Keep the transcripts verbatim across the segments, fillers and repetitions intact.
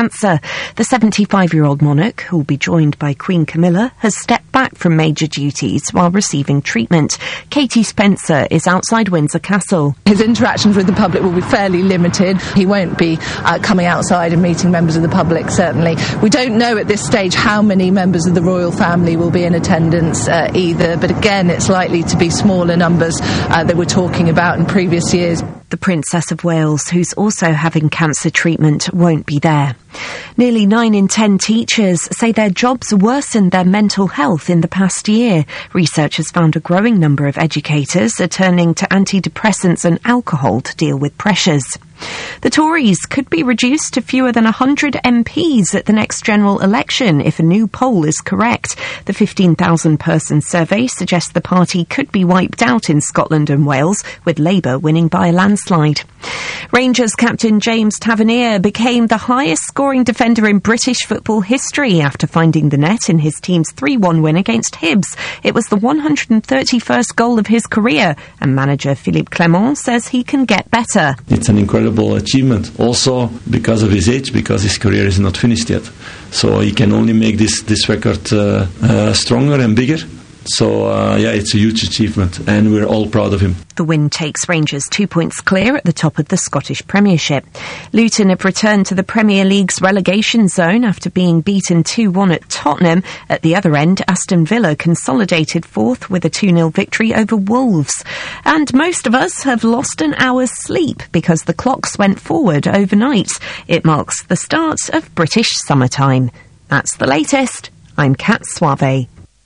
cancer. The seventy-five-year-old monarch, who will be joined by Queen Camilla, has stepped back from major duties while receiving treatment. Katie Spencer is outside Windsor Castle. His interactions with the public will be fairly limited. He won't be uh, coming outside and meeting members of the public, certainly. We don't know at this stage how many members of the royal family will be in attendance uh, either, but again, it's likely to be smaller numbers uh, that we're talking about in previous years. The Princess of Wales, who's also having cancer treatment, won't be there. Nearly nine in ten teachers say their jobs worsened their mental health in the past year. Research has found a growing number of educators are turning to antidepressants and alcohol to deal with pressures. The Tories could be reduced to fewer than one hundred M Ps at the next general election if a new poll is correct. The fifteen thousand person survey suggests the party could be wiped out in Scotland and Wales, with Labour winning by a landslide. Rangers captain James Tavernier became the highest scoring defender in British football history after finding the net in his team's three one win against Hibs. It was the one hundred thirty-first goal of his career, and manager Philippe Clement says he can get better. It's an incredible achievement, also because of his age, because his career is not finished yet. So he can only make this, this record uh, uh, stronger and bigger. So, uh, yeah, it's a huge achievement, and we're all proud of him. The win takes Rangers two points clear at the top of the Scottish Premiership. Luton have returned to the Premier League's relegation zone after being beaten two one at Tottenham. At the other end, Aston Villa consolidated fourth with a two nil victory over Wolves. And most of us have lost an hour's sleep because the clocks went forward overnight. It marks the start of British summertime. That's the latest. I'm Kat Suave.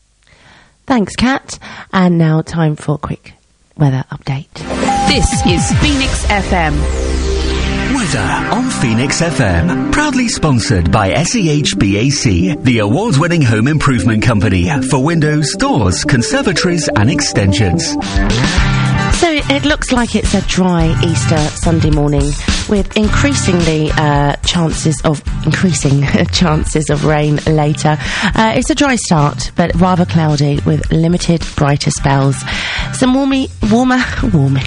Thanks, Kat. And now time for a quick weather update. This is Phoenix F M. Weather on Phoenix F M. Proudly sponsored by S E H B A C, the award-winning home improvement company for windows, doors, conservatories and extensions. So it looks like it's a dry Easter Sunday morning with increasingly uh, chances of increasing chances of rain later. Uh, it's a dry start, but rather cloudy with limited brighter spells. Some warmy, warmer, warmy.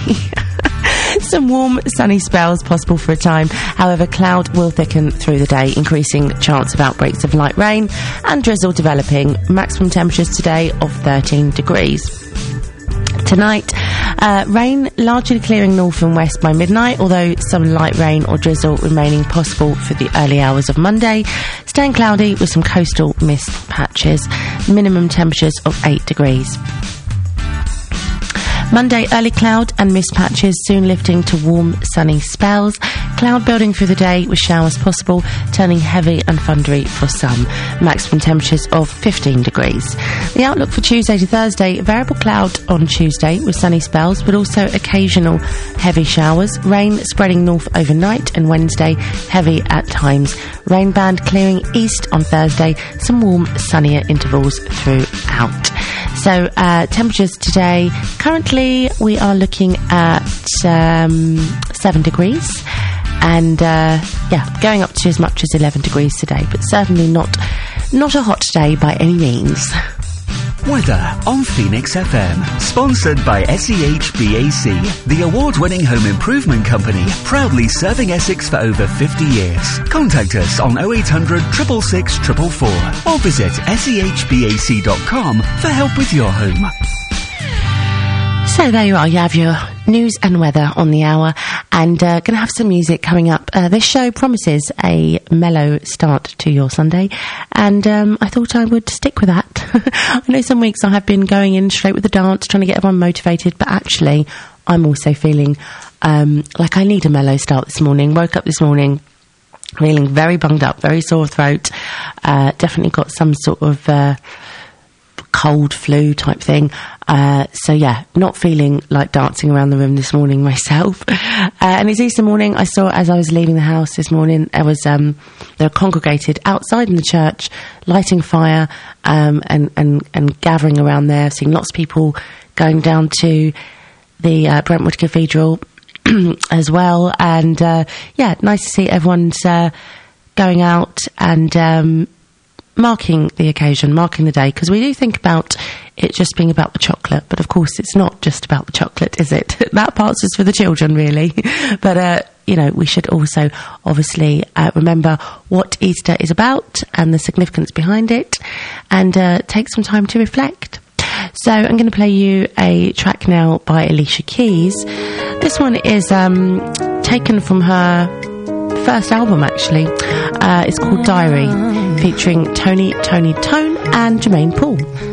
Some warm, sunny spells possible for a time. However, cloud will thicken through the day, increasing chance of outbreaks of light rain and drizzle developing. Maximum temperatures today of thirteen degrees. Tonight, uh, rain largely clearing north and west by midnight, although some light rain or drizzle remaining possible for the early hours of Monday. Staying cloudy with some coastal mist patches. Minimum temperatures of eight degrees. Monday, early cloud and mist patches, soon lifting to warm, sunny spells. Cloud building through the day with showers possible, turning heavy and thundery for some. Maximum temperatures of fifteen degrees. The outlook for Tuesday to Thursday, variable cloud on Tuesday with sunny spells, but also occasional heavy showers. Rain spreading north overnight, and Wednesday, heavy at times. Rain band clearing east on Thursday, some warm, sunnier intervals throughout. So, uh, temperatures today, currently we are looking at um, seven degrees. And, uh, yeah, going up to as much as eleven degrees today, but certainly not, not a hot day by any means. Weather on Phoenix F M. Sponsored by S E H B A C, the award-winning home improvement company, proudly serving Essex for over fifty years. Contact us on oh eight hundred, six six six, four four four or visit S E H B A C dot com for help with your home. So there you are, you have your news and weather on the hour, and uh, going to have some music coming up. Uh, this show promises a mellow start to your Sunday, and um, I thought I would stick with that. I know some weeks I have been going in straight with the dance, trying to get everyone motivated, but actually I'm also feeling um, like I need a mellow start this morning. Woke up this morning feeling very bunged up, very sore throat, uh, definitely got some sort of uh, cold flu type thing. Uh, so yeah, not feeling like dancing around the room this morning myself. Uh, and it's Easter morning. I saw as I was leaving the house this morning, there was, um, they were congregated outside in the church, lighting fire, um, and, and, and gathering around there, seeing lots of people going down to the, uh, Brentwood Cathedral as well. And, uh, yeah, nice to see everyone's, uh, going out and, um, marking the occasion, marking the day, because we do think about it just being about the chocolate, but of course it's not just about the chocolate, is it? That part's just for the children, really. But uh, you know, we should also obviously uh, remember what Easter is about and the significance behind it, and uh, take some time to reflect. So I'm going to play you a track now by Alicia Keys. This one is um, taken from her first album, actually. Uh, it's called Diary, featuring Tony, Tony Tone and Jermaine Paul.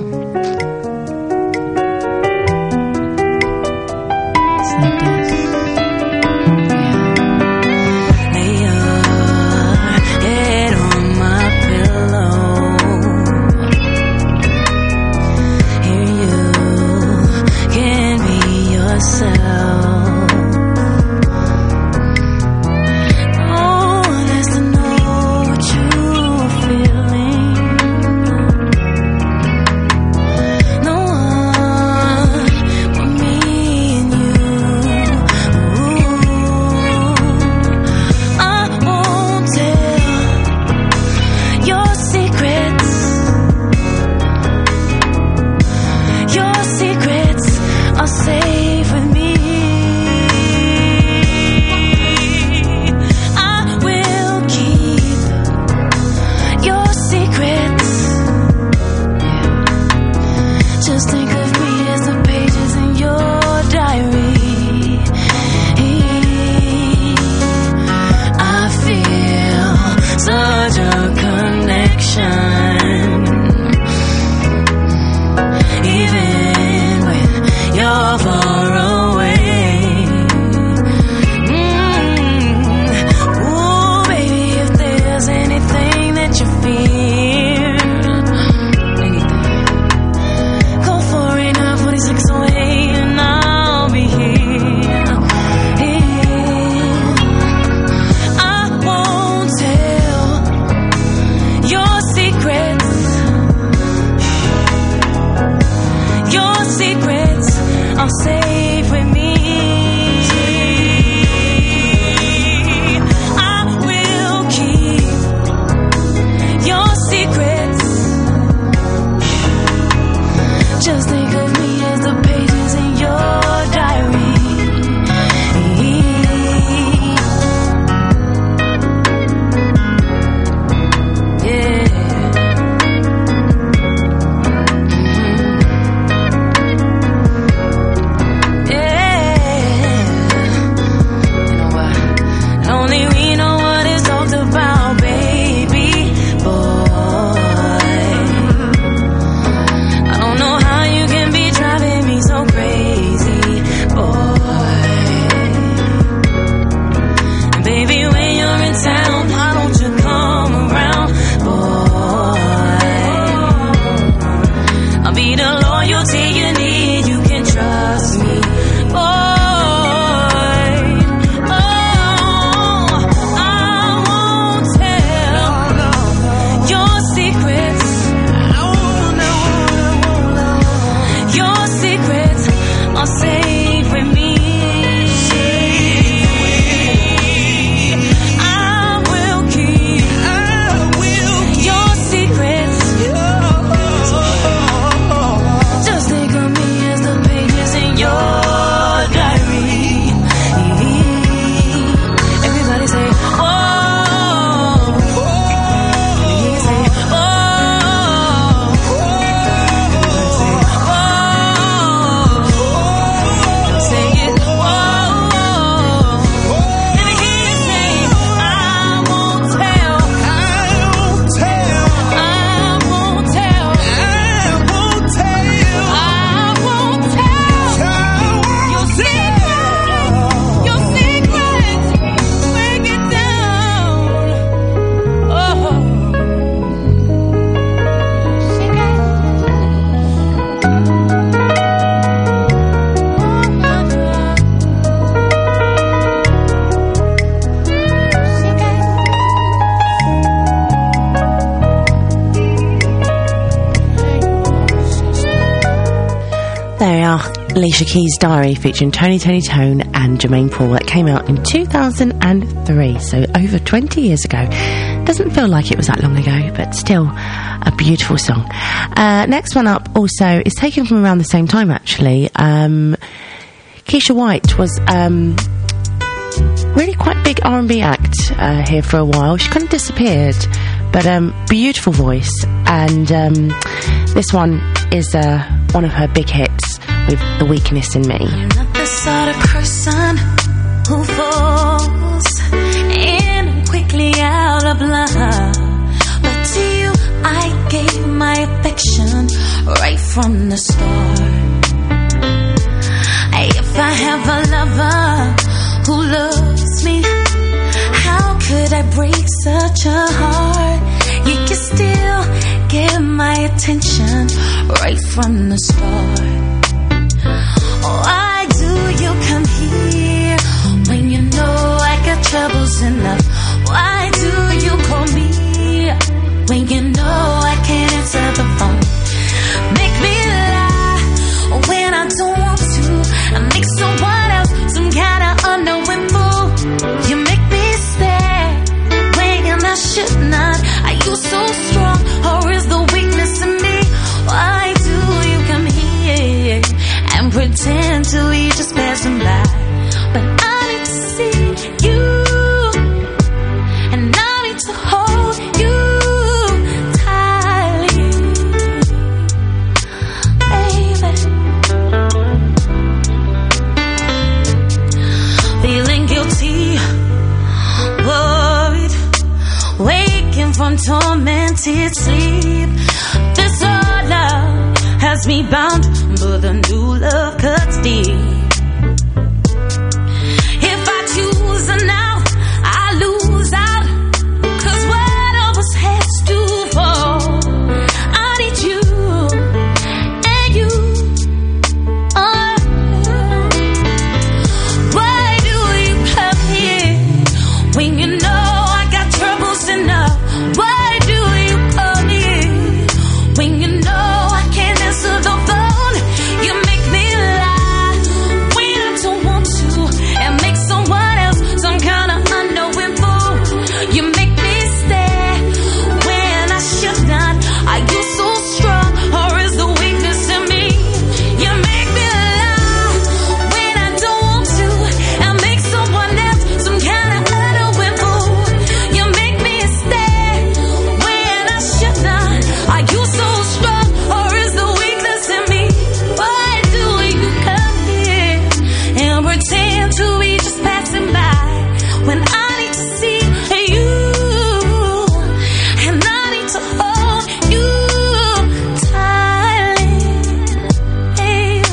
Alicia Keys' Diary, featuring Tony, Tony Tone and Jermaine Paul. That came out in two thousand three, so over twenty years ago. Doesn't feel like it was that long ago, but still a beautiful song. Uh, next one up also is taken from around the same time, actually. Um, Keisha White was um, really quite big R and B act uh, here for a while. She kind of disappeared, but um, beautiful voice. And um, this one is uh, one of her big hits with The Weakness in Me. I'm not the sort of person who falls in and quickly out of love, but to you I gave my affection right from the start. If I have a lover who loves me, how could I break such a heart? You can still get my attention right from the start. Why do you come here when you know I got troubles enough? Why do you call me when you know I can't answer the phone? Make me lie when I don't want to. I make someone else some kind of unknowing fool. You make me stay when I should not. Are you so strong, or is the weakness in me? Why do you come here and pretend to be just passing by? But I need to see you, and I need to hold you tightly, baby. Feeling guilty, worried, waking from tormented sleep. This old love has me bound, but the new love cuts deep. If I choose her now, I lose out, 'cause one of us has to fall. I need you, and you are. Why do you come here when you know I got troubles enough? Why do you call me when you know I can't answer the phone? You make me lie when I don't want to, and make someone else some kind of unknowing fool. You make me stay when I should not. Are you so strong, or is the weakness in me? You make me lie when I don't want to, and make someone else some kind of unknowing fool. You make me stay when I should not. Are you so strong, or is the weakness in me? Why do you come here and pretend to be just passing by when I need to see you, and I need to hold you tightly, baby.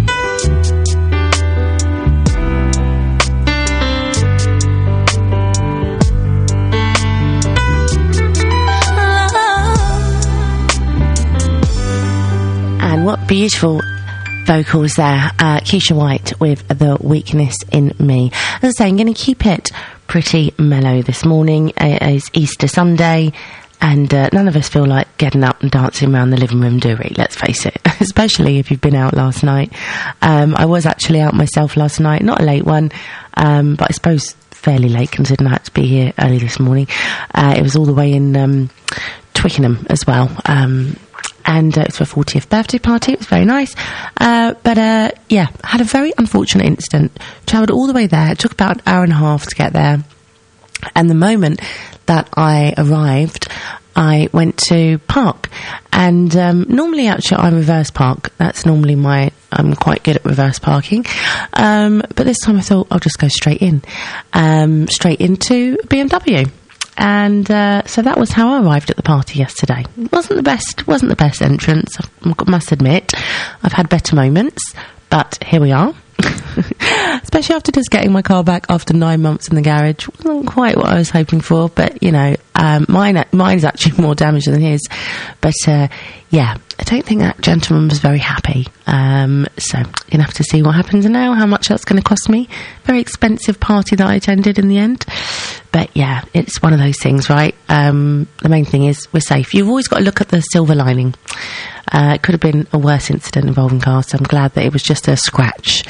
And what beautiful vocals there. Uh, Keisha White with The Weakness in Me. As I say, I'm going to keep it pretty mellow this morning. It is Easter Sunday, and uh, none of us feel like getting up and dancing around the living room, do we? Let's face it. Especially if you've been out last night. Um, I was actually out myself last night. Not a late one, um, but I suppose fairly late considering I had to be here early this morning. Uh, it was all the way in um, Twickenham as well. Um, and uh, it's for a fortieth birthday party. It was very nice. Uh, but, uh, yeah, had a very unfortunate incident. Travelled all the way there. It took about an hour and a half to get there. And the moment that I arrived, I went to park. And um, normally, actually, I reverse park. That's normally my... I'm quite good at reverse parking. Um, but this time I thought I'll just go straight in. Um, straight into B M W. And uh, so that was how I arrived at the party yesterday. It wasn't the best, wasn't the best entrance, I must admit. I've had better moments, but here we are. Especially after just getting my car back after nine months in the garage. Wasn't quite what I was hoping for, but, you know, um, mine mine's actually more damaged than his. But, uh, yeah, I don't think that gentleman was very happy. Um, so, you're going to have to see what happens now, how much that's going to cost me. Very expensive party that I attended in the end. But, yeah, it's one of those things, right? Um, the main thing is we're safe. You've always got to look at the silver lining. Uh, it could have been a worse incident involving cars, so I'm glad that it was just a scratch.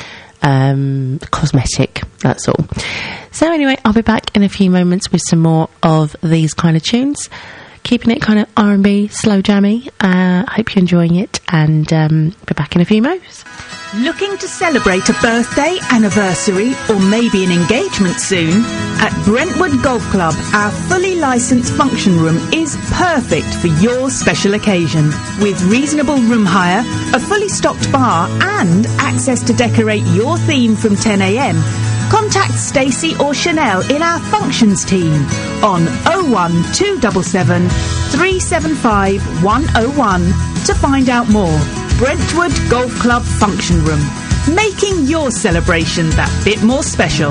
Um, cosmetic, that's all. So anyway, I'll be back in a few moments with some more of these kind of tunes. Keeping it kind of R and B, slow jammy. I uh, hope you're enjoying it, and um, be back in a few moments. Looking to celebrate a birthday, anniversary, or maybe an engagement soon? At Brentwood Golf Club, our fully licensed function room is perfect for your special occasion. With reasonable room hire, a fully stocked bar, and access to decorate your theme from ten a m, contact Stacey or Chanel in our functions team on oh one two seven seven, three seven five, one oh one to find out more. Brentwood Golf Club Function Room, making your celebration that bit more special.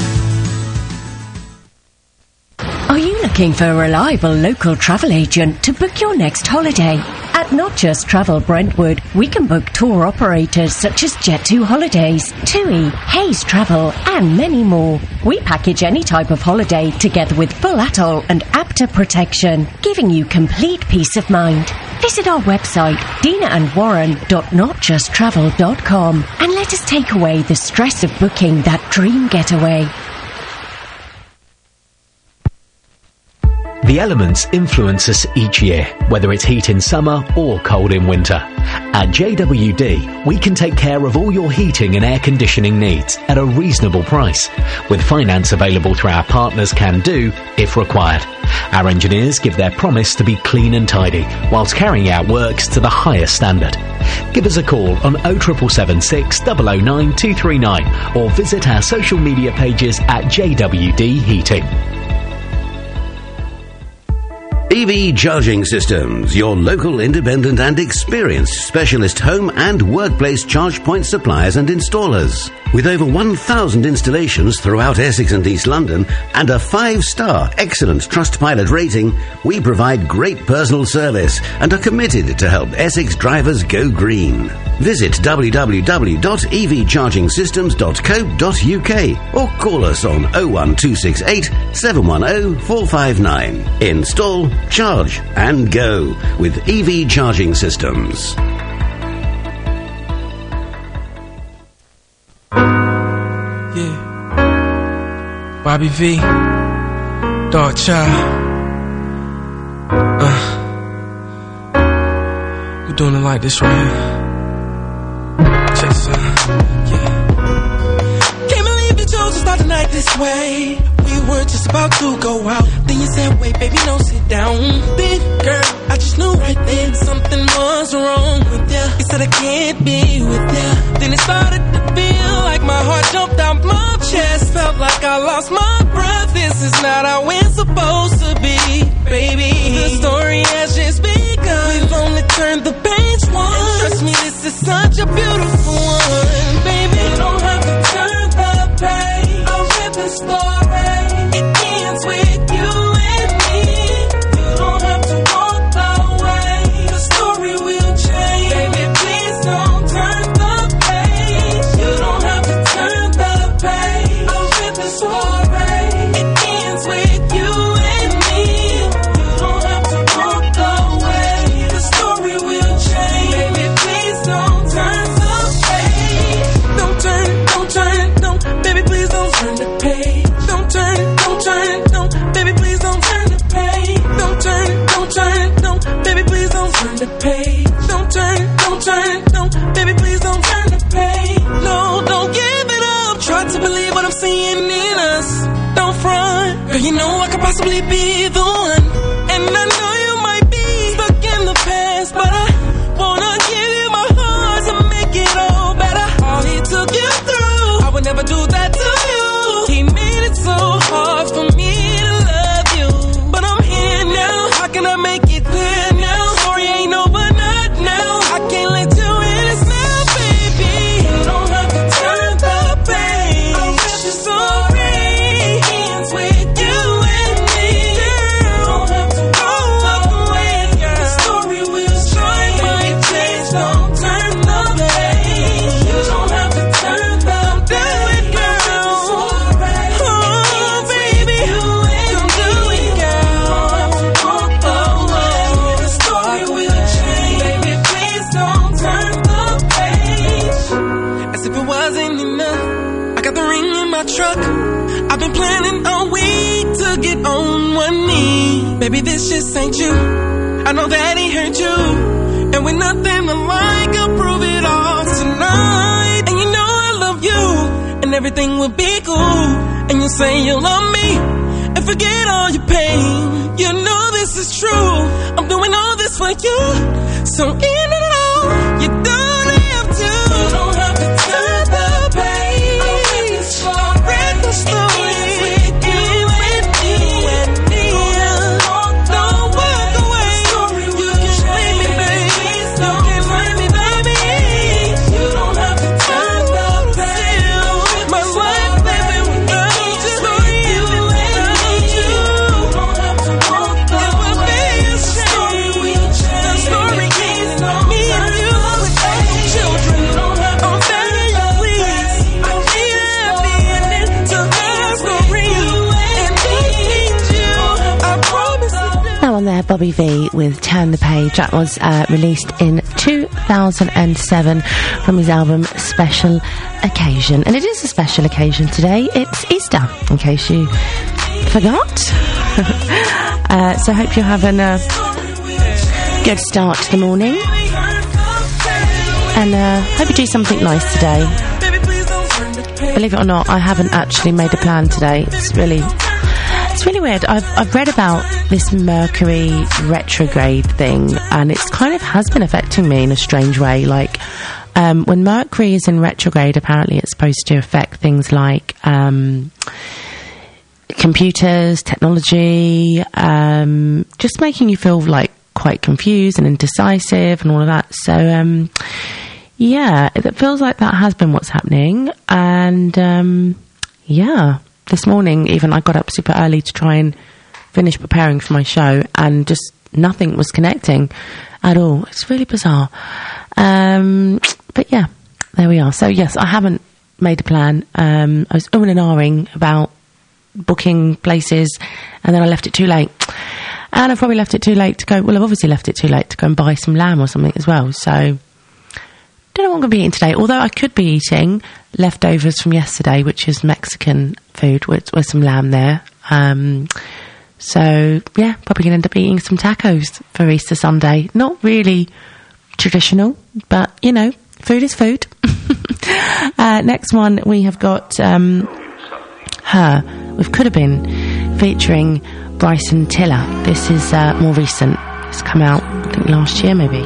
Are you looking for a reliable local travel agent to book your next holiday? At Not Just Travel Brentwood, we can book tour operators such as Jet two Holidays, TUI, Hayes Travel, and many more. We package any type of holiday together with full atoll and APTA protection, giving you complete peace of mind. Visit our website, dina and warren dot not just travel dot com, and let us take away the stress of booking that dream getaway. The elements influence us each year, whether it's heat in summer or cold in winter. At J W D, we can take care of all your heating and air conditioning needs at a reasonable price, with finance available through our partners Can Do if required. Our engineers give their promise to be clean and tidy, whilst carrying out works to the highest standard. Give us a call on oh seven seven six, oh oh nine, two three nine or visit our social media pages at J W D Heating. E V Charging Systems, your local independent and experienced specialist home and workplace charge point suppliers and installers. With over one thousand installations throughout Essex and East London and a five-star excellent Trustpilot rating, we provide great personal service and are committed to help Essex drivers go green. Visit w w w dot e v charging systems dot co dot u k or call us on oh one two six eight, seven one oh, four five nine. Install, charge and go with E V Charging Systems. Yeah, Bobby V, Dark Child. Uh, we doing it like this right here. Check this out. Yeah. Can't believe you chose to start the night this way. We were just about to go out. Then you said, wait, baby, no, sit down. Then, girl, I just knew right then something was wrong with you. You said I can't be with you. Then it started to feel like my heart jumped out my chest. Felt like I lost my breath. This is not how we're supposed to be, baby. The story has just begun. We've only turned the page one. And trust me, this is such a beautiful one, baby. You don't have to turn the page. I'll read the story. It ends with you and me. You don't have to walk away. The story will change. Baby, please don't turn the page. You don't have to turn the page. I'll read the story. It ends with you and me. You don't have to walk away. The story will change. Baby, please don't turn the page. Don't turn, don't turn, don't. Baby, please don't turn the page. Don't turn, don't turn, don't. Baby, please don't turn the page. Don't turn, don't turn, don't. Baby, please don't turn the page. Don't turn, don't turn, don't. Baby, please don't turn the page. No, don't give it up. Try to believe what I'm seeing in us. Don't front. Girl, you know I could possibly be the one. And I know you might be stuck in the past, but I wanna give you my heart to make it all better. All he took you through, I would never do that to you. He made it so hard for me to love you, but I'm here now. How can I make it clear now? Story ain't over, not now. I can't let you in this now, baby. You don't have to turn the page. I'll read the story. It ends with you and me. You don't have to walk away. The story will change. Baby, please don't turn the page. You don't have to turn the page, girl. Oh, baby, don't do it, girl. Walk away. The story will change. Baby, please don't turn the page. As if it wasn't enough, I got the ring in my truck. I've been planning all week to get on one knee. Baby, this just ain't you. I know that he hurt you, and with nothing alike, I'll prove it all tonight. and everything will be cool. And you say you love me and forget all your pain. You know this is true. I'm doing all this for you. So in and out, you don't have to. You don't have to turn the page. Read the story. Give with me and me. Don't walk away. You can blame me, baby. You can blame me, baby. You don't have to turn the page. My life, baby, without you. Without you. Don't have to walk away. It will be a shame. The story is me and you without children. I'm begging you, please. I need a happy ending to the story. And we need you. I promise you. Now on there, Bobby V with Turn the Page. That was uh, released in two thousand seven from his album Special Occasion. And it is a special occasion today. It's Easter, in case you forgot. uh, so I hope you're having a good start to the morning. And uh, hope you do something nice today. Believe it or not, I haven't actually made a plan today. It's really... It's really weird. I've I've read about this Mercury retrograde thing, and it's kind of has been affecting me in a strange way. Like, um, when Mercury is in retrograde, apparently it's supposed to affect things like um, computers, technology, um, just making you feel like quite confused and indecisive and all of that. So, um, yeah, it feels like that has been what's happening, and um, yeah. This morning, even, I got up super early to try and finish preparing for my show, and just nothing was connecting at all. It's really bizarre. Um, but yeah, there we are. So yes, I haven't made a plan. Um, I was umming and ahhing about booking places, and then I left it too late. And I've probably left it too late to go, well, I've obviously left it too late to go and buy some lamb or something as well. So, don't know what I'm going to be eating today, although I could be eating leftovers from yesterday, which is Mexican food with, with some lamb there. Um, so, yeah, probably going to end up eating some tacos for Easter Sunday. Not really traditional, but, you know, food is food. uh, next one, we have got um, Her with Could Have Been, featuring Bryson Tiller. This is uh, more recent. It's come out, I think, last year, maybe.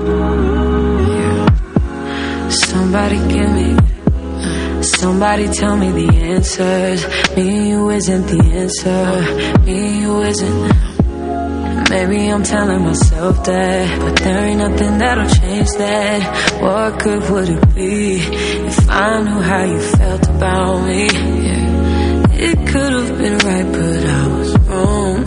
Somebody give me, somebody tell me the answers. Me and you isn't the answer. Me and you isn't. Maybe I'm telling myself that, but there ain't nothing that'll change that. What good would it be if I knew how you felt about me? Yeah. It could have been right, but I was wrong.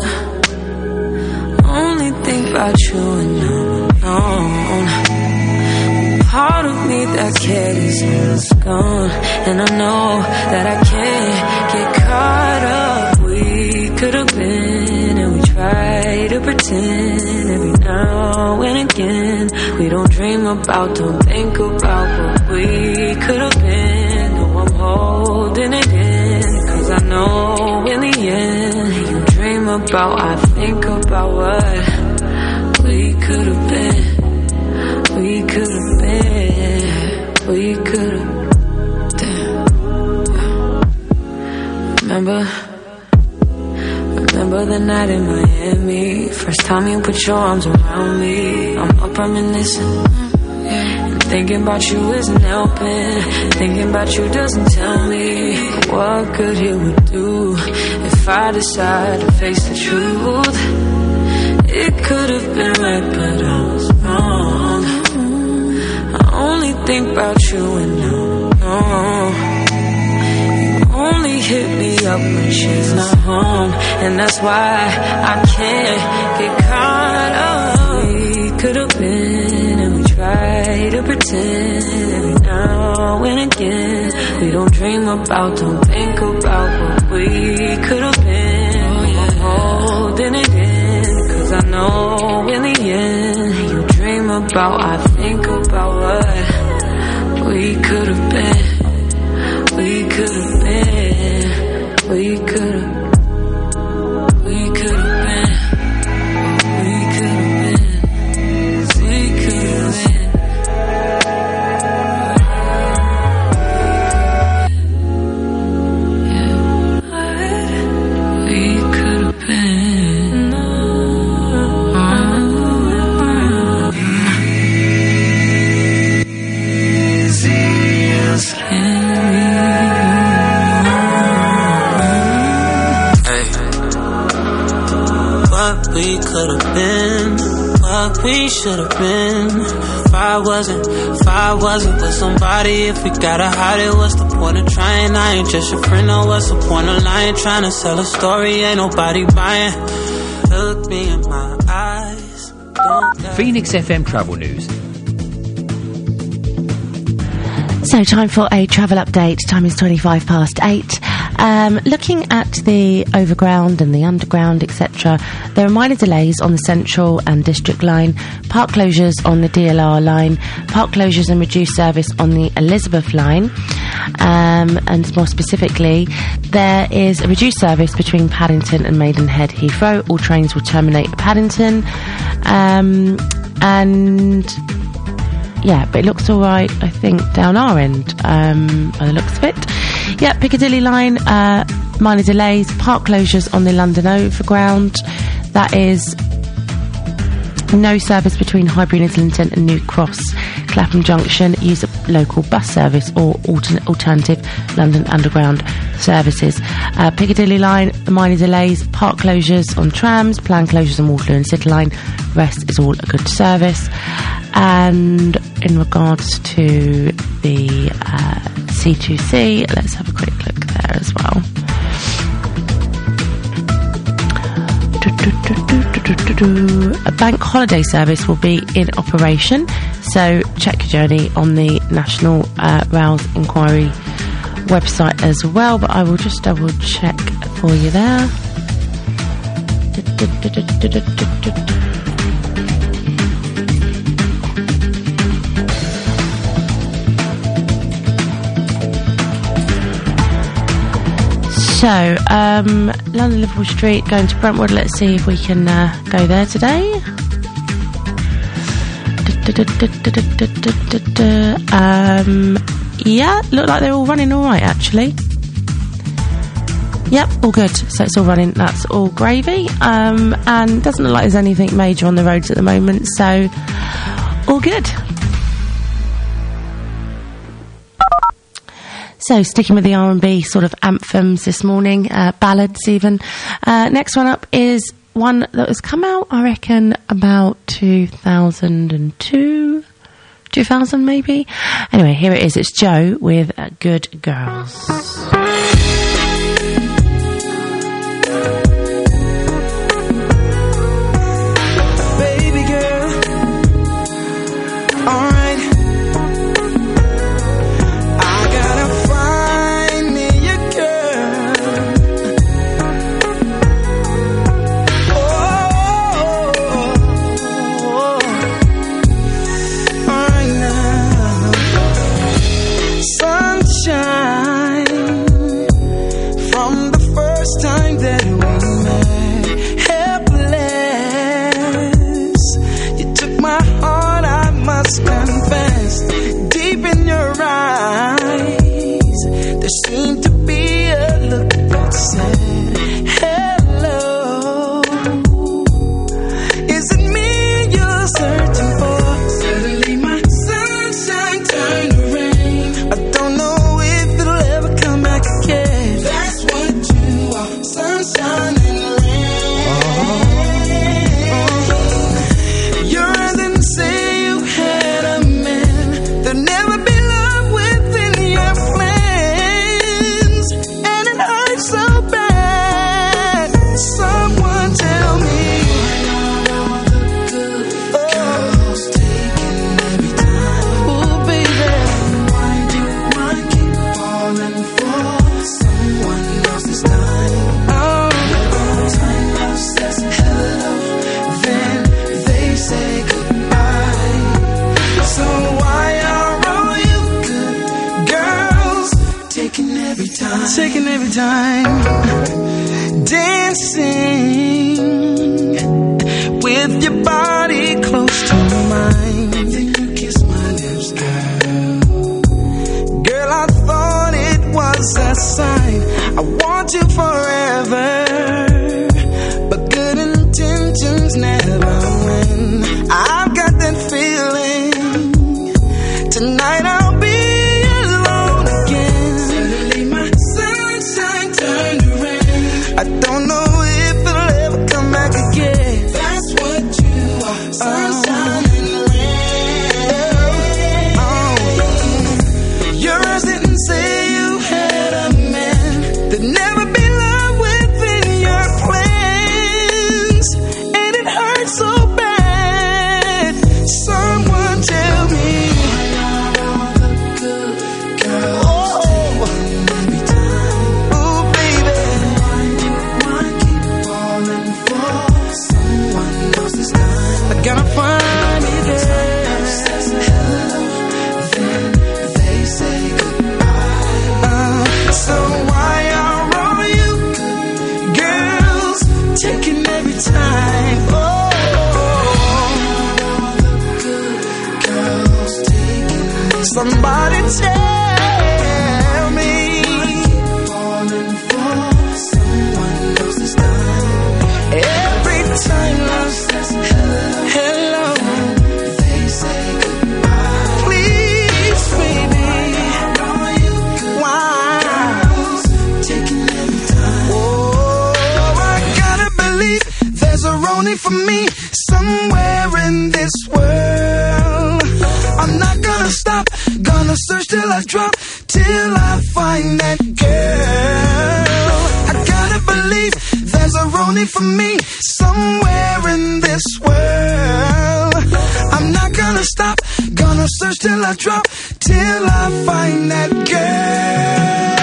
Only think about you and I'm alone. Part of me that cared is gone, and I know that I can't get caught up. We could have been, and we try to pretend every now and again. We don't dream about, don't think about what we could have been. No, I'm holding it in, cause I know in the end you dream about, I think about what we could have been. We could have been, we could have. Remember, remember the night in Miami. First time you put your arms around me. I'm up reminiscing, and thinking about you isn't helping. Thinking about you doesn't tell me what good it would do if I decide to face the truth. It could have been right, but I was wrong. I only think about you and no, no. You only hit me up when she's not home, and that's why I can't get caught up. We could have been, and we try to pretend every now and again. We don't dream about, don't think about what we could have been. I'm holding it in, cause I know in the end you dream about, I think about what we could have been. We could have been. We could have. We could have been. We could have been. We could have been. could have been, what we should have been. If I wasn't, if I wasn't with somebody, if we gotta hide it, what's the point of trying? I ain't just your friend, no, what's the point of lying? Trying to sell a story, ain't nobody buying. Look me in my eyes. Phoenix F M Travel News. So, time for a travel update. Time is twenty-five past eight. Um, looking at the overground and the underground, et cetera, there are minor delays on the Central and District line, park closures on the D L R line, park closures and reduced service on the Elizabeth line, um, and more specifically, there is a reduced service between Paddington and Maidenhead Heathrow. All trains will terminate at Paddington, um, and yeah, but it looks all right, I think, down our end, um, by the looks of it. Yeah, Piccadilly line, uh, minor delays, park closures on the London Overground. That is no service between Highbury and Islington and New Cross. Clapham Junction, use a local bus service or altern- alternative London Underground services. Uh, Piccadilly line, minor delays, park closures on trams, planned closures on Waterloo and City line. Rest is all a good service. And in regards to the uh, C two C, let's have a quick look there as well. A bank holiday service will be in operation, so check your journey on the National uh, Rails Inquiry website as well, but I will just double check for you there. So, um, London Liverpool Street, going to Brentwood. Let's see if we can uh, go there today. Um, yeah, look like they're all running all right, actually. Yep, all good. So it's all running. That's all gravy. Um, and doesn't look like there's anything major on the roads at the moment. So, all good. So, sticking with the R and B sort of anthems this morning, uh, ballads even. Uh, next one up is one that has come out, I reckon, about two thousand two, two thousand maybe. Anyway, here it is. It's Joe with uh, Good Girls. Taking every time, dancing with your body close to mine. Then you kiss my lips, girl. Girl, I thought it was a sign. I want you forever, but good intentions never win. I've got that feeling tonight. I'll be I don't know if it'll ever come back again. That's so bad. Someone tell me. Gotta find me there. Then they say goodbye. Uh, so why are all you girls taking every time? Oh, girls taking. Somebody tell me. Falling for someone else's time. Every time I says hello. Hello, they say goodbye. Please, baby, why? Taking every time. Oh, I gotta believe there's a Roni for me somewhere in this world. I'm not gonna stop, gonna search till I drop, till I find that girl. I gotta believe there's a Roni for me somewhere in this world. I'm not gonna stop, gonna search till I drop, till I find that girl.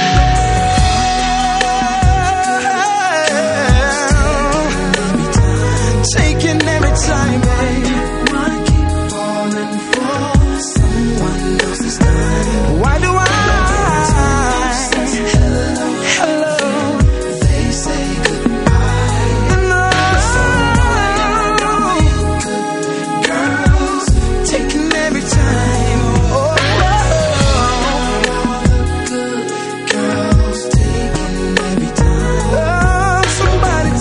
Taking every time, babe. Why keep falling for someone else's time? Why do I? Hello, they say goodbye. No, girls taking every time. Oh, girls taking every time. Oh, somebody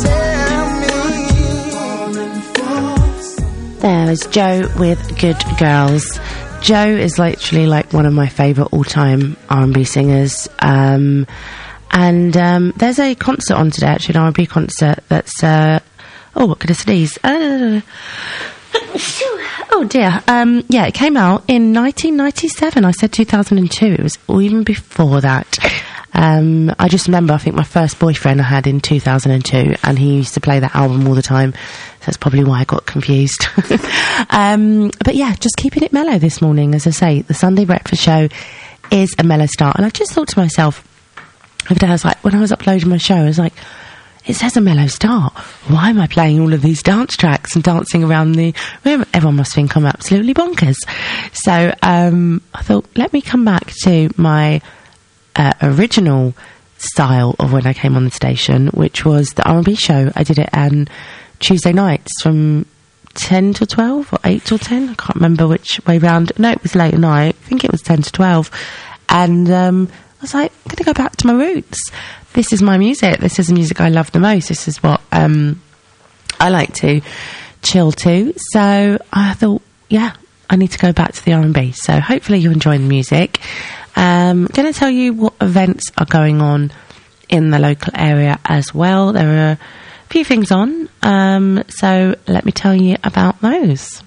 tell me. There is Joe with Good Girls. Joe is literally like one of my favourite all-time R and B singers. Um, and um, there's a concert on today, actually, an R and B concert that's... Uh, oh, what could I sneeze? Uh, oh, dear. Um, yeah, it came out in nineteen ninety-seven. I said two thousand two. It was or even before that. Um, I just remember, I think my first boyfriend I had in two thousand two, and he used to play that album all the time. So that's probably why I got confused. um, but yeah, just keeping it mellow this morning. As I say, the Sunday Breakfast Show is a mellow start. And I just thought to myself, every day I was like, when I was uploading my show, I was like, it says a mellow start. Why am I playing all of these dance tracks and dancing around the room? Everyone must think I'm absolutely bonkers. So um, I thought, let me come back to my uh, original style of when I came on the station, which was the R and B show. I did it on Tuesday nights from ten to twelve or eight till ten. I can't remember which way round. No, it was late at night. I think it was ten to twelve. And um, I was like, I'm going to go back to my roots. This is my music. This is the music I love the most. This is what um, I like to chill to. So I thought, yeah, I need to go back to the R and B. So hopefully you're enjoying the music. I'm um, going to tell you what events are going on in the local area as well. There are a few things on. Um, so let me tell you about those.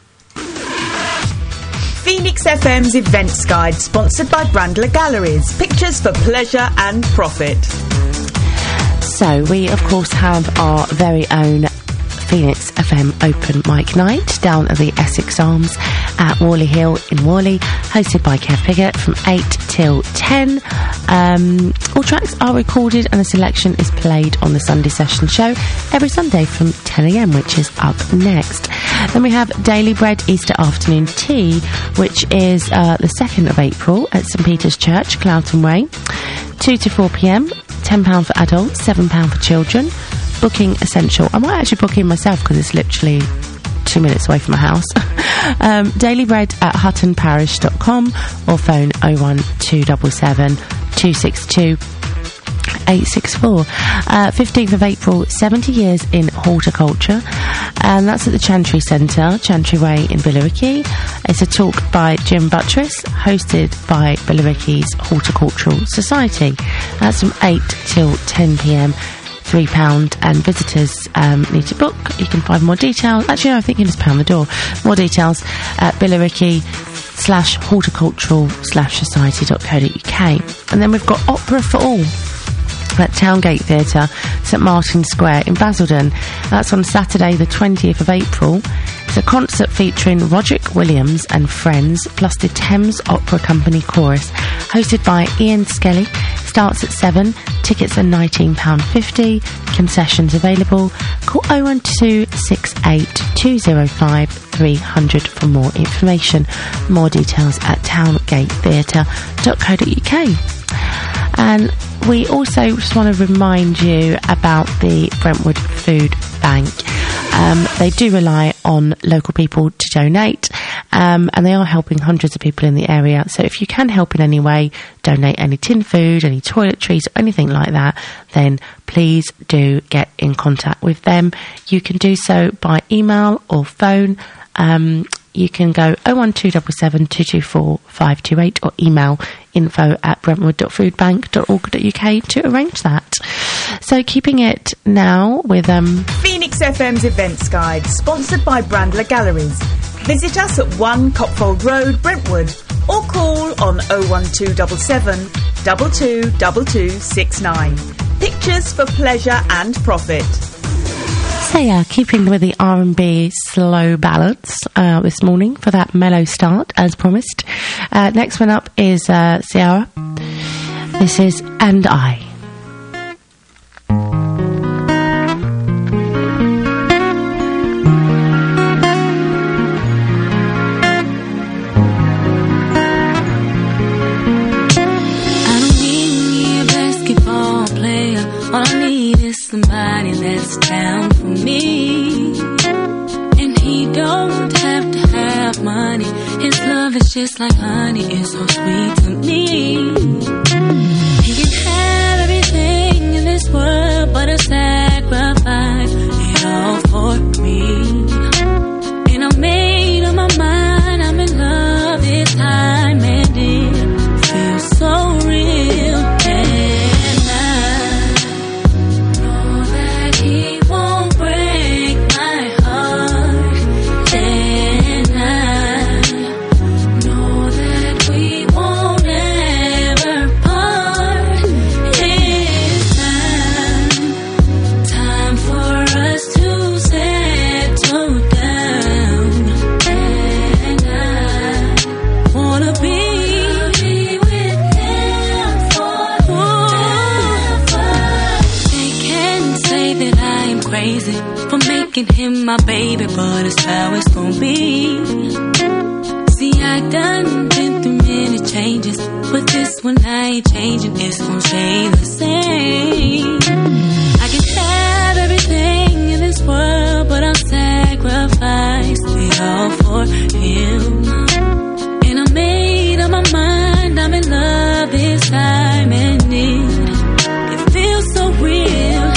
Phoenix F M's Events Guide, sponsored by Brandler Galleries. Pictures for pleasure and profit. So we, of course, have our very own Phoenix F M Open Mic Night down at the Essex Arms at Worley Hill in Worley, hosted by Kev Piggott from eight till ten. Um, all tracks are recorded and a selection is played on the Sunday Session show every Sunday from ten a m, which is up next. Then we have Daily Bread Easter Afternoon Tea, which is uh, the second of April at St Peter's Church, Cloughton Way, two to four p m, ten pounds for adults, seven pounds for children. Booking essential. I might actually book in myself because it's literally two minutes away from my house. um, Daily Bread at hutton parish dot com or phone oh one two seven seven two six two eight six four. Uh, fifteenth of April, seventy years in horticulture, and that's at the Chantry Centre, Chantry Way in Billericay. It's a talk by Jim Buttress, hosted by Billericay's Horticultural Society. That's from eight till ten p m. three pounds, and visitors um, need to book. You can find more details. Actually, no, I think you just pound the door. More details at Billericay slash horticultural slash society dot co dot uk. And then we've got Opera for All. at Towngate Theatre, St Martin's Square in Basildon. That's on Saturday the twentieth of April. It's a concert featuring Roderick Williams and Friends, plus the Thames Opera Company Chorus, hosted by Ian Skelly. Starts at seven. Tickets are nineteen pounds fifty. Concessions available. Call oh one two six eight two oh five three hundred for more information. More details at towngate theatre dot co dot uk. And we also just want to remind you about the Brentwood Food Bank. Um, they do rely on local people to donate, um, and they are helping hundreds of people in the area. So if you can help in any way, donate any tin food, any toiletries, or anything like that, then please do get in contact with them. You can do so by email or phone. Um, you can go oh one two seven seven two two four five two eight or email info at brentwood dot food bank dot org dot uk to arrange that. So keeping it now with um Phoenix F M's events guide, sponsored by Brandler Galleries. Visit us at one Copfold Road, Brentwood, or call on oh one two seven seven two two two two six nine. Pictures for pleasure and profit. So yeah, keeping with the R and B slow ballads uh, this morning for that mellow start, as promised. Uh, next one up is uh, Ciara. This is And I. Somebody that's down for me, and he don't have to have money. His love is just like honey, it's so sweet to me. He can have everything in this world, but a sacrifice it all for me. And I made up my mind, I'm in love this time, and it feels so real. For making him my baby, but it's how it's gonna be. See, I done been through many changes, but this one I ain't changing, it's gonna stay the same. I can have everything in this world, but I'll sacrifice it all for him. And I made up my mind, I'm in love this time, and it, it feels so real.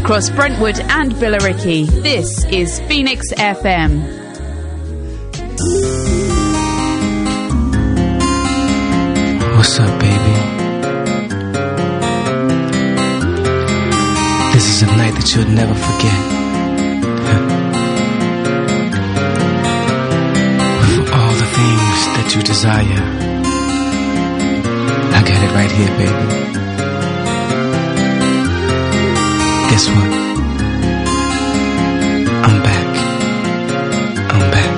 across Brentwood and Billericay. This is Phoenix F M. What's up, baby? This is a night that you'll never forget. For all the things that you desire, I got it right here, baby. Guess what? I'm back. I'm back.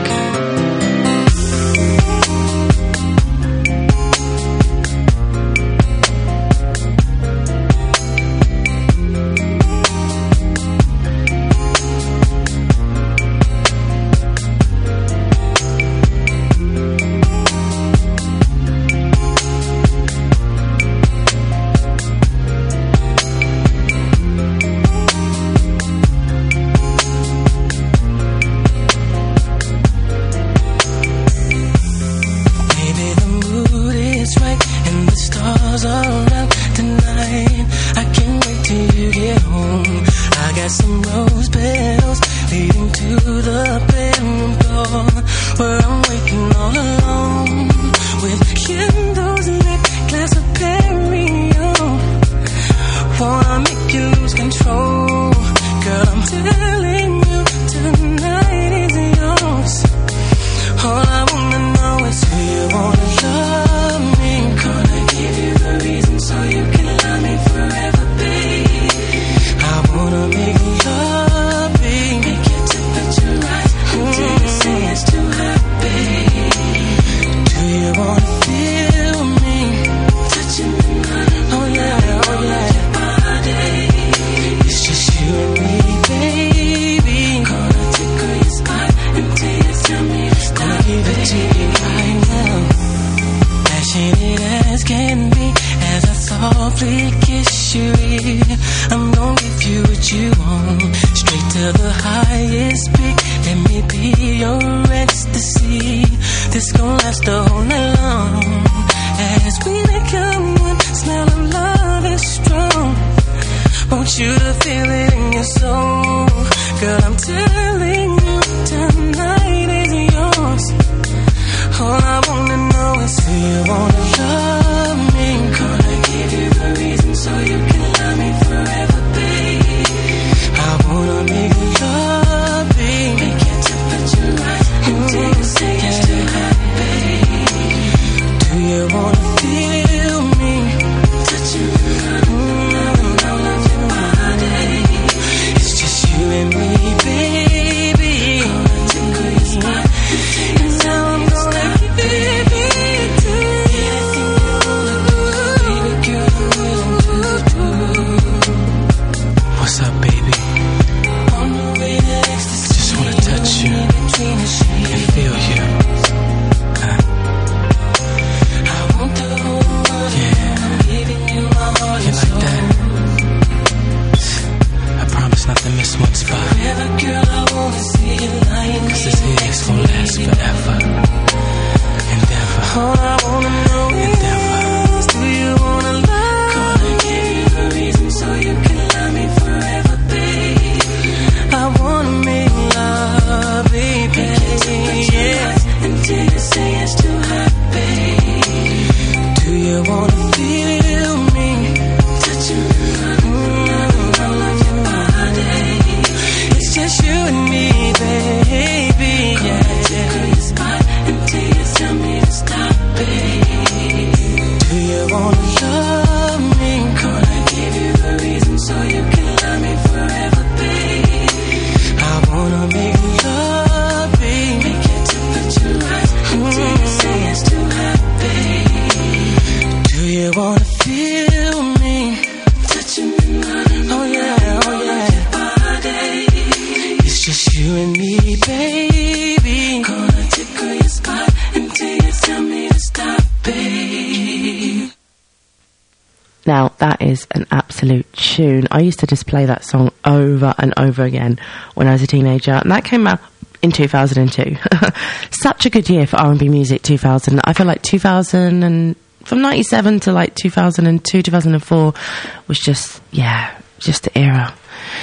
Now, that is an absolute tune. I used to just play that song over and over again when I was a teenager, and that came out in two thousand two. Such a good year for R and B music, two thousand. I feel like two thousand, and from ninety-seven to like two thousand two, two thousand four was just, yeah, just the era.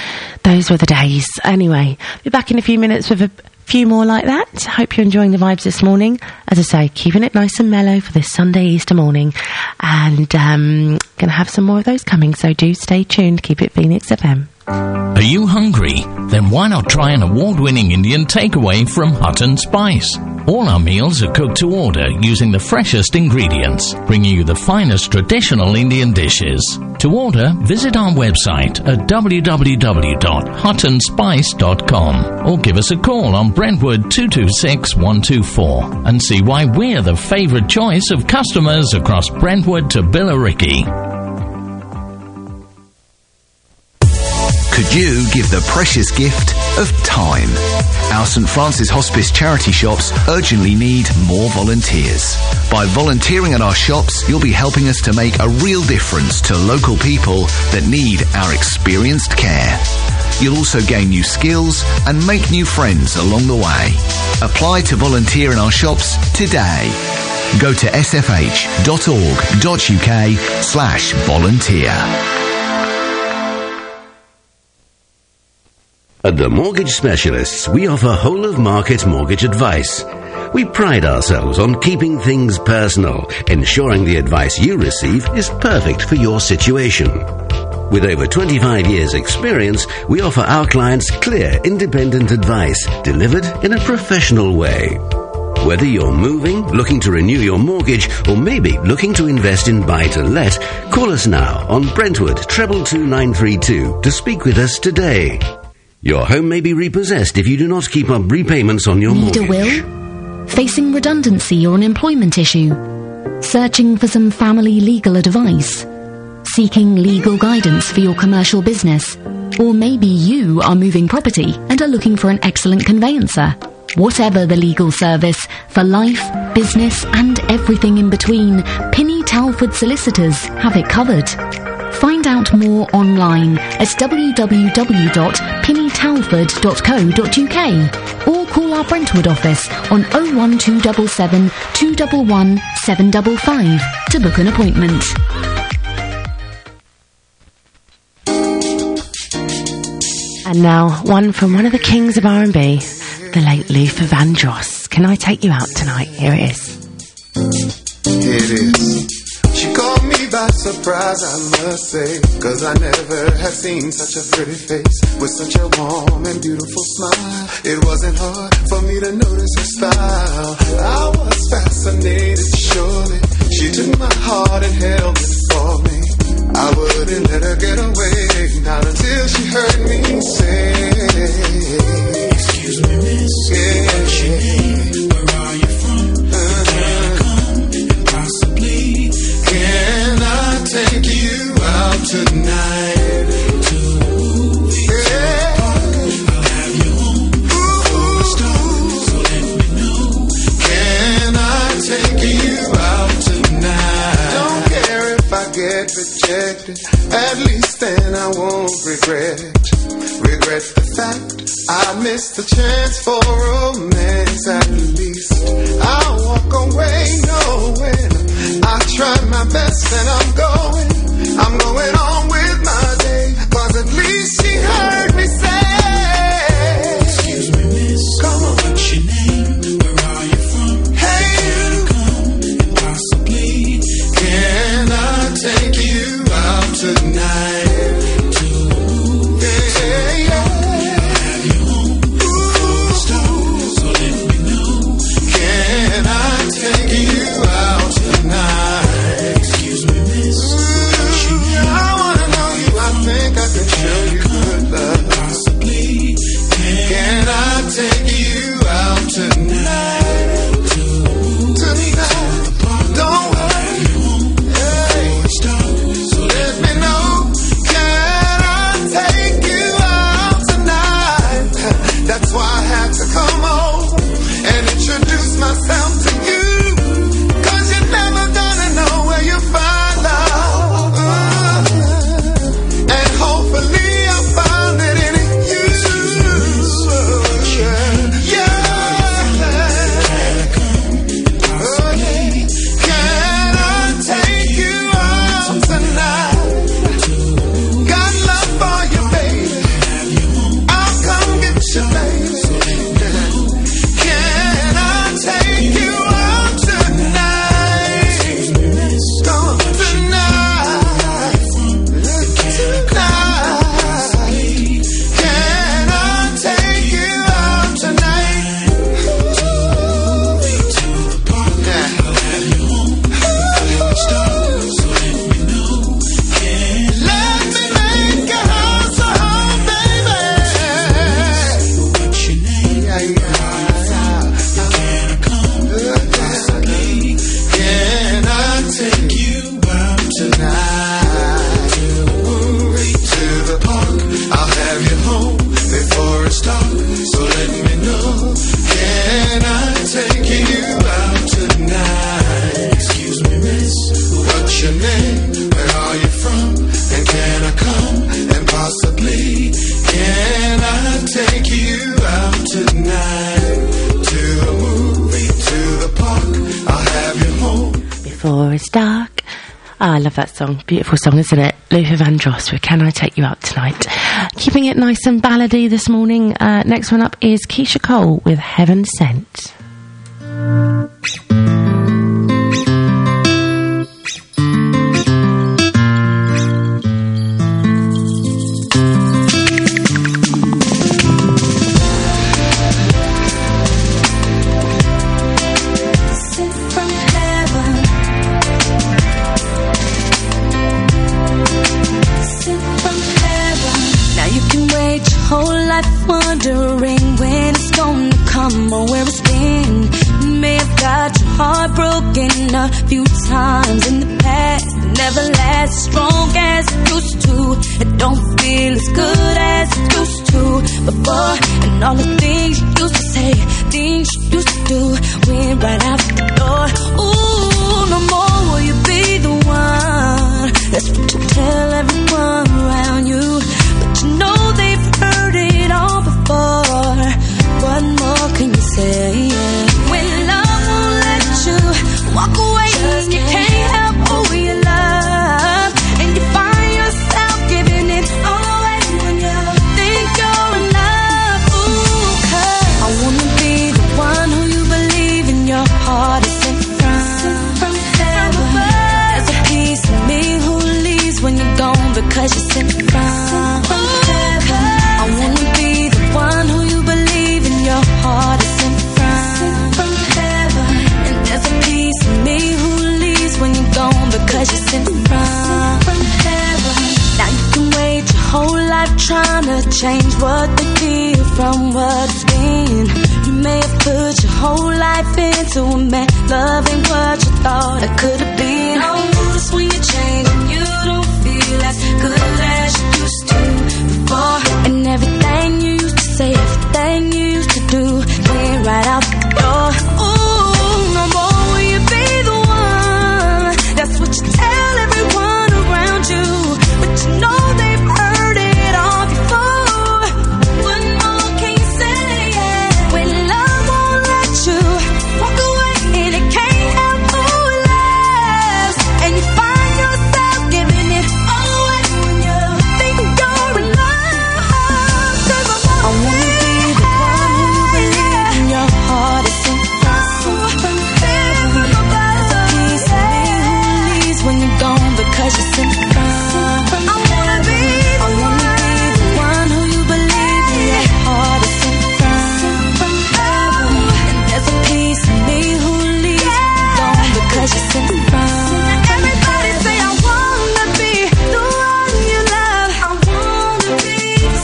Those were the days. Anyway, be back in a few minutes with a few more like that. Hope you're enjoying the vibes this morning. As I say, keeping it nice and mellow for this Sunday Easter morning. And um, going to have some more of those coming, so do stay tuned. Keep it Phoenix F M. Are you hungry? Then why not try an award-winning Indian takeaway from Hut and Spice? All our meals are cooked to order using the freshest ingredients, bringing you the finest traditional Indian dishes. To order, visit our website at w w w dot hut and spice dot com or give us a call on Brentwood two two six one two four and see why we're the favourite choice of customers across Brentwood to Billericay. Could you give the precious gift of time? Our St Francis Hospice charity shops urgently need more volunteers. By volunteering at our shops, you'll be helping us to make a real difference to local people that need our experienced care. You'll also gain new skills and make new friends along the way. Apply to volunteer in our shops today. Go to sfh.org.uk slash volunteer. At the Mortgage Specialists, we offer whole-of-market mortgage advice. We pride ourselves on keeping things personal, ensuring the advice you receive is perfect for your situation. With over twenty-five years' experience, we offer our clients clear, independent advice delivered in a professional way. Whether you're moving, looking to renew your mortgage, or maybe looking to invest in buy-to-let, call us now on Brentwood treble two nine three two to speak with us today. Your home may be repossessed if you do not keep up repayments on your Need mortgage. a will? Facing redundancy or an employment issue? Searching for some family legal advice? Seeking legal guidance for your commercial business? Or maybe you are moving property and are looking for an excellent conveyancer? Whatever the legal service, for life, business and everything in between, Pinny Talford Solicitors have it covered. Find out more online at w w w dot pinny talford dot co dot u k or call our Brentwood office on oh one two seven seven, two one one, seven five five to book an appointment. And now, one from one of the kings of R and B, the late Luther Vandross. Can I take you out tonight? Here it is. Here it is. She caught me by surprise, I must say, 'cause I never have seen such a pretty face with such a warm and beautiful smile. It wasn't hard for me to notice her style. I was fascinated, surely. She took my heart and held it for me. I wouldn't let her get away, not until she heard me say, excuse me, miss, yeah. What's your name? Where are you from? Uh-huh. Can I come and possibly, can I take you out tonight? To a movie, yeah. To a park, I'll have you home. Ooh, stars, so let me know. Can I take you out tonight? Don't care if I get rejected, at least then I won't regret it. Regret the fact I missed the chance for romance. At least I'll walk away knowing I tried my best and I'm going, I'm going on with my day. 'Cause at least she heard me say, excuse me, miss, come on, what's your name? Where are you from? Hey, can I come and possibly, can I take you out tonight? Can Stuck. Oh, I love that song. Beautiful song, isn't it? Luther Vandross with Can I Take You Out Tonight? Keeping it nice and ballady this morning. Uh, next one up is Keisha Cole with Heaven Sent. Wondering when it's gonna come or where it's been. You may have got your heart broken a few times in the past. It never lasts as strong as it used to. It don't feel as good as it used to before. And all the things you used to say, things you used to do, went right out the door. Ooh, no more will you be the one. That's what you tell everyone around you. But you know they've heard it all before. What more can you say? When love won't let you walk away, just you can't help who you love, and you find yourself giving it all away when you think you're enough. Ooh, 'cause I wanna be the one who you believe in your heart is sent from, from heaven. There's a piece of me who leaves when you're gone because you're sent from, from heaven. I wanna be the one who you believe in your heart is sent from, from heaven. And there's a piece of me who leaves when you're gone because you're sent from, from heaven. Now you can wait your whole life trying to change what they feel from what it's been. You may have put your whole life into a man, loving what you thought it could have been. Oh, notice when you change and you don't feel as good as you used to before. And everything you used to say, everything you used to do, went right out the door. Ooh, no more will you be the one. That's what you tell everyone around you. But you know they've heard it all before. What more can you say? When love won't let you walk away and it can't help who it loves, and you find yourself giving it all away when you think you're in love. 'Cause I wanna be the one who you believe in your heart is sent from, from heaven. There's a piece of me who leaves when you're gone because you're sent from, from I wanna be I wanna be the one who you believe in your heart is sent from, from heaven. And there's a piece of me who leaves when you're gone because you're sent from. Everybody say I wanna be the one you love. I wanna be.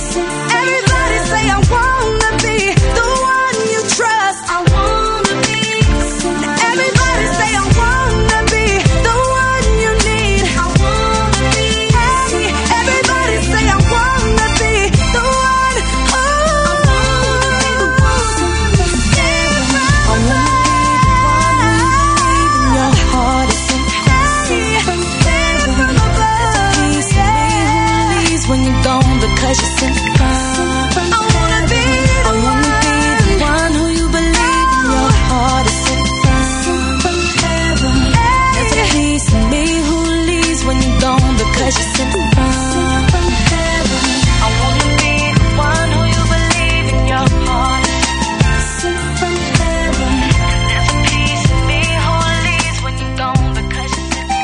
Everybody say I wanna be the one you trust. I wanna be. Everybody say I wanna be the one you need. I wanna be. Hey, everybody say I wanna be the one. Oh, I wanna be the one. I wanna be the one who you believe in your heart is sent from, from heaven. There's a piece of me who leaves when you're gone because you're sent from, from I wanna be I wanna be the one who you believe in your heart is sent from, from heaven. There's a piece of me who leaves when you're gone because you're sent from, from heaven. I wanna be the one who you believe in your heart is sent from heaven. There's a piece of me who leaves when you're gone because you're sent from.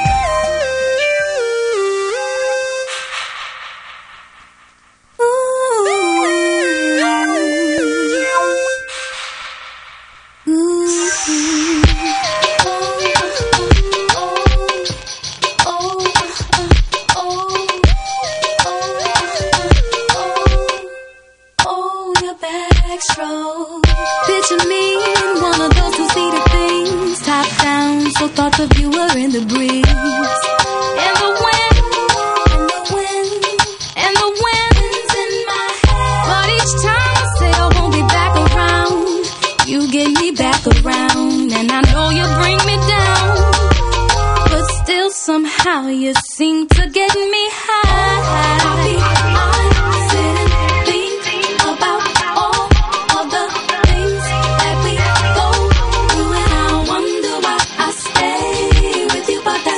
Oh, your backstroke. Picture me in one of those two-seater things, top down, so thoughts of you were in the breeze. And the wind, and the wind, and the wind's in my head. But each time I say I won't be back around, you get me back around, and I know you bring me down. But still somehow you seem to get me high. I'll be sitting, thinking about all of the things that we go through, and I wonder why I stay with you, but that's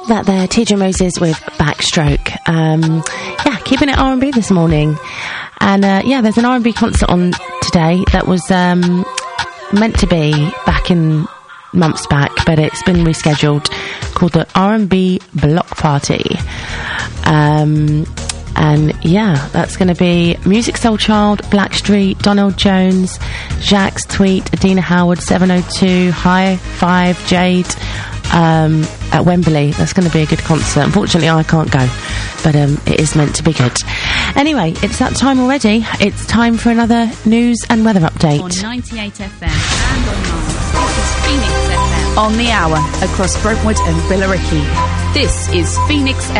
that there, T J Moses with Backstroke. Um, yeah, keeping it R and B this morning. And uh, yeah, there's an R and B concert on today that was um, meant to be back in months back, but it's been rescheduled, called the R and B Block Party. Um, and yeah, that's going to be Music Soul Child, Blackstreet, Donald Jones, Jax, Tweet, Adina Howard, seven oh two, High Five, Jade, um, at Wembley. That's going to be a good concert. Unfortunately, I can't go, but um, it is meant to be good. Anyway, it's that time already. It's time for another news and weather update. On ninety-eight F M and online. This is Phoenix F M. On the hour, across Brentwood and Billericay. This is Phoenix